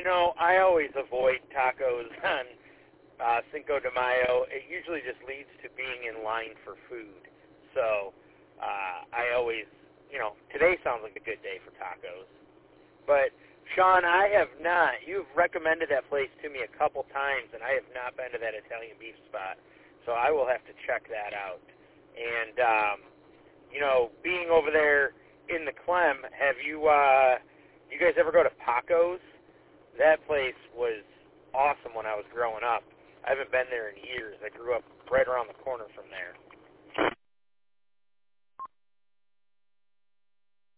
I always avoid tacos on Cinco de Mayo. It usually just leads to being in line for food. So I always, today sounds like a good day for tacos. But, Sean, I have not. You've recommended that place to me a couple times, and I have not been to that Italian beef spot. So I will have to check that out. And, being over there in the Clem, have you guys ever go to Paco's? That place was awesome when I was growing up. I haven't been there in years. I grew up right around the corner from there.